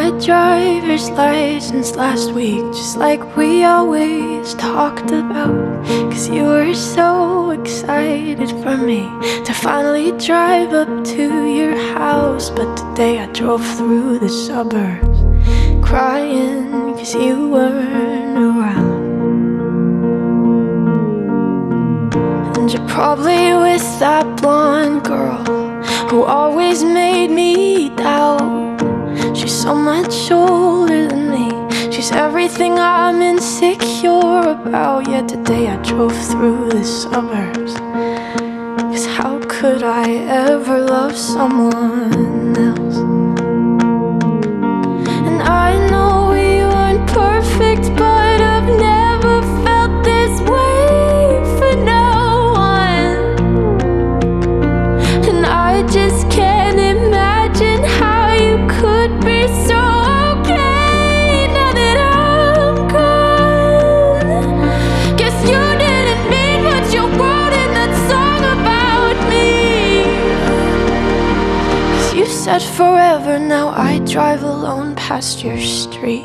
my driver's license last week, just like we always talked about. Cause you were so excited for me to finally drive up to your house. But today I drove through the suburbs crying cause you weren't around. And you're probably with that blonde girl who always made me doubt. She's so much older than me, she's everything I'm insecure about. Yet today I drove through the suburbs, cause how could I ever love someone else? And I know we weren't perfect, but I've never felt this way for no one. And I just can't imagine how you could be so okay now that I'm gone. Guess you didn't mean what you wrote in that song about me. Cause you said forever, now I drive alone past your street.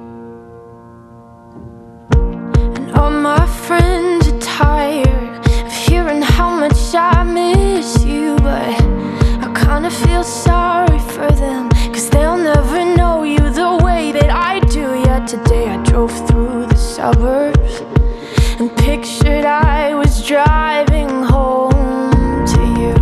And all my friends are tired of hearing how much I miss you, but I kinda feel sorry for them, cause they'll never know you the way that I do. Yet today I drove through the suburbs and pictured I was driving home to you.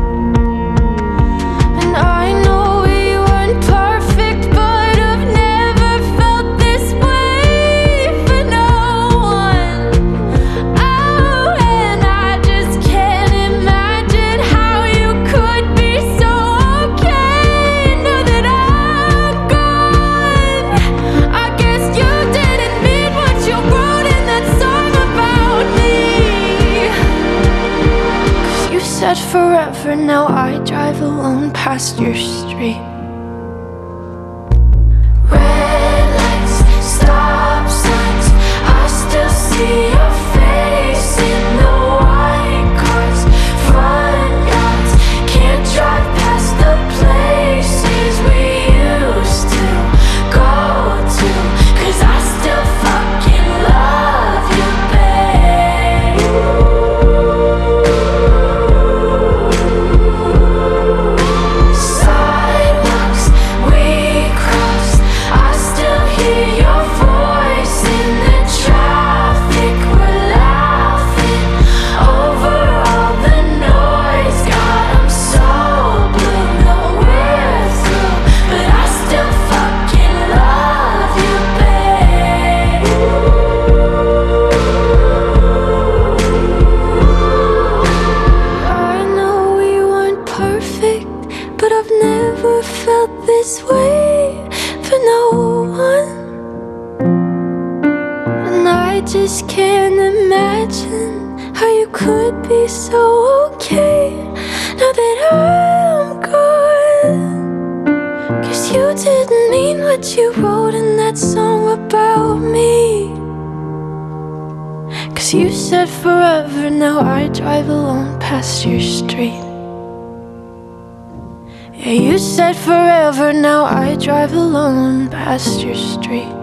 And I know we weren't perfect, but I've never felt this way for no one. Oh, and I just can't imagine how you could be so okay now that I'm gone. I guess you didn't mean what you wrote in that song about me. Cause you said forever, now I drive alone past your street. Red lights, stop signs, I still see your face in the white cars, front yards. Can't drive past the places we used to go to, cause I still fucking love you, babe. Sidewalks we crossed, I still hear your voice in the traffic. We're laughing over all the noise. God, I'm so blue, no we're through, but I still fucking love you, babe. I know we weren't perfect, but I've never felt this way for no one. And I just can't imagine how you could be so okay now that I'm gone. Cause you didn't mean what you wrote in that song about me. Cause you said forever, now I drive alone past your street. Yeah, you said forever, now I drive alone past your street.